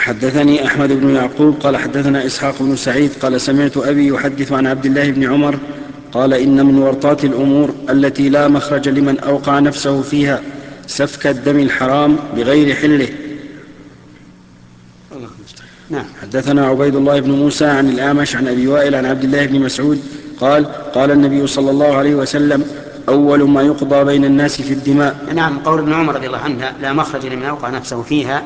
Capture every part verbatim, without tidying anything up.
حدثني أحمد بن يعقوب قال حدثنا إسحاق بن سعيد قال سمعت أبي يحدث عن عبد الله بن عمر قال إن من ورطات الأمور التي لا مخرج لمن أوقع نفسه فيها سفك الدم الحرام بغير حله. نعم. حدثنا عبيد الله بن موسى عن الأعمش عن أبي وائل عن عبد الله بن مسعود قال قال النبي صلى الله عليه وسلم أول ما يقضى بين الناس في الدماء. نعم. قول ابن عمر رضي الله عنه لا مخرج لمن أوقع نفسه فيها،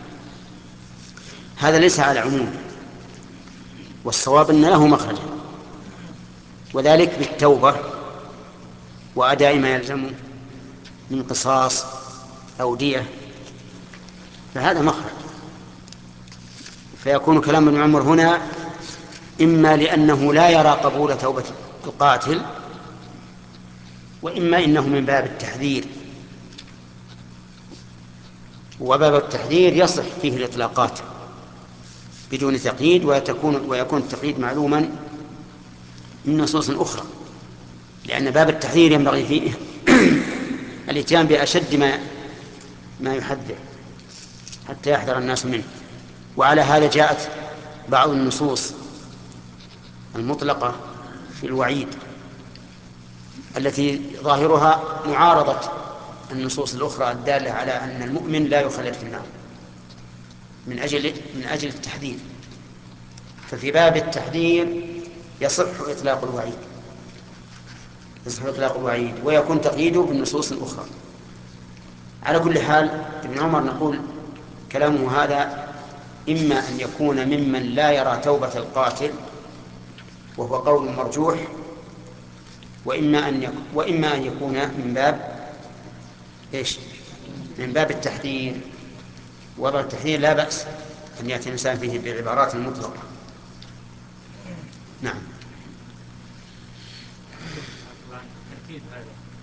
هذا ليس على عموم، والصواب أن له مخرجا، وذلك بالتوبة وأداء ما يلزم من قصاص أو دية، فهذا مخرج. فيكون كلام ابن عمر هنا إما لأنه لا يرى قبول توبة القاتل، وإما إنه من باب التحذير، وباب التحذير يصح فيه الإطلاقات بدون تقييد، ويكون ويكون التقييد معلوما من نصوص أخرى، لأن باب التحذير ينبغي فيه الاتيان بأشد ما ما يحذر حتى يحذر الناس منه. وعلى هذا جاءت بعض النصوص المطلقة في الوعيد التي ظاهرها معارضة النصوص الأخرى الدالة على أن المؤمن لا يخلد في النار من أجل من أجل التحذير. ففي باب التحذير يصح إطلاق الوعيد يصح إطلاق الوعيد ويكون تقييده بالنصوص الأخرى. على كل حال ابن عمر نقول كلامه هذا إما أن يكون ممن لا يرى توبة القاتل وهو قول مرجوح، وإما أن يكون, وإما أن يكون من باب إيش؟ من باب التحذير. وضع التحذير لا بأس أن يأتي الإنسان فيه بعبارات مطلقة. نعم.